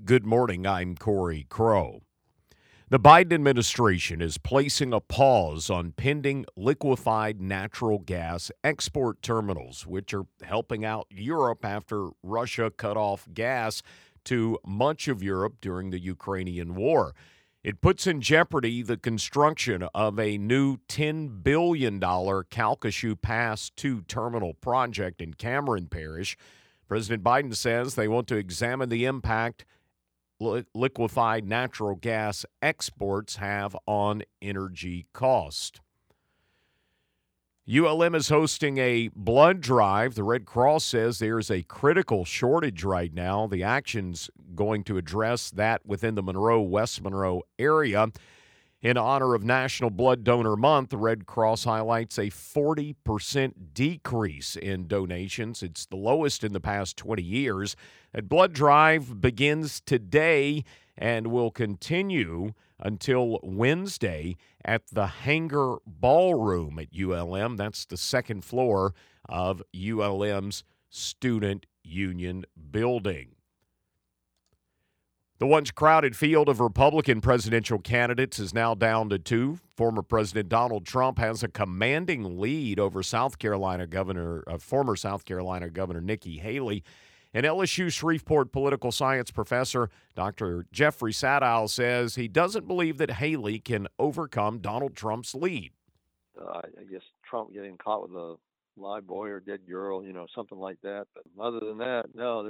Good morning. I'm Corey Crow. The Biden administration is placing a pause on pending liquefied natural gas export terminals, which are helping out Europe after Russia cut off gas to much of Europe during the Ukrainian war. It puts in jeopardy the construction of a new $10 billion Calcasieu Pass 2 terminal project in Cameron Parish. President Biden says they want to examine the impact liquefied natural gas exports have on energy cost. ULM is hosting a blood drive. The Red Cross says there's a critical shortage right now. The action's going to address that within the West Monroe area. In honor of National Blood Donor Month, the Red Cross highlights a 40% decrease in donations. It's the lowest in the past 20 years. A blood drive begins today and will continue until Wednesday at the Hangar Ballroom at ULM. That's the second floor of ULM's Student Union building. The once crowded field of Republican presidential candidates is now down to two. Former President Donald Trump has a commanding lead over former South Carolina Governor Nikki Haley. And LSU Shreveport political science professor Dr. Jeffrey Sadow says he doesn't believe that Haley can overcome Donald Trump's lead. I guess Trump getting caught with a live boy or dead girl, something like that. But other than that, no,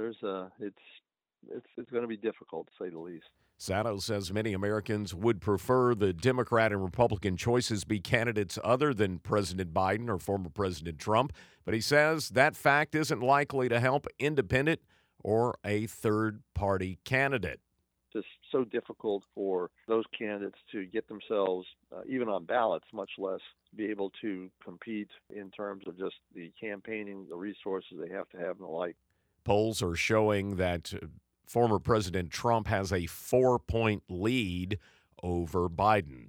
it's going to be difficult, to say the least. Sadow says many Americans would prefer the Democrat and Republican choices be candidates other than President Biden or former President Trump, but he says that fact isn't likely to help independent or a third-party candidate. It's so difficult for those candidates to get themselves, even on ballots, much less be able to compete in terms of just the campaigning, the resources they have to have, and the like. Polls are showing that former President Trump has a 4-point lead over Biden.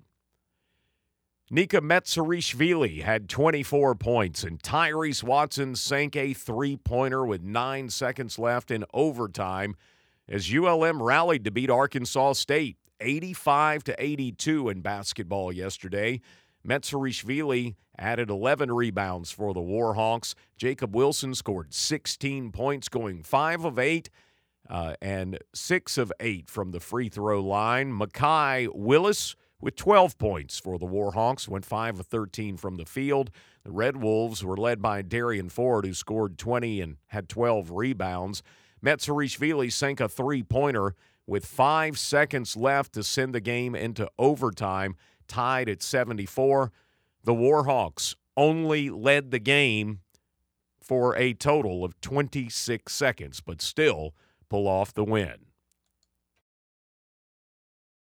Nika Metsarishvili had 24 points, and Tyrese Watson sank a three-pointer with 9 seconds left in overtime as ULM rallied to beat Arkansas State 85-82 in basketball yesterday. Metsarishvili added 11 rebounds for the Warhawks. Jacob Wilson scored 16 points, going 5 of 8 and 6 of 8 from the free throw line. Makai Willis with 12 points for the Warhawks, went 5 of 13 from the field. The Red Wolves were led by Darian Ford, who scored 20 and had 12 rebounds. Metsarishvili sank a three-pointer with 5 seconds left to send the game into overtime, tied at 74. The Warhawks only led the game for a total of 26 seconds, but still pull off the win.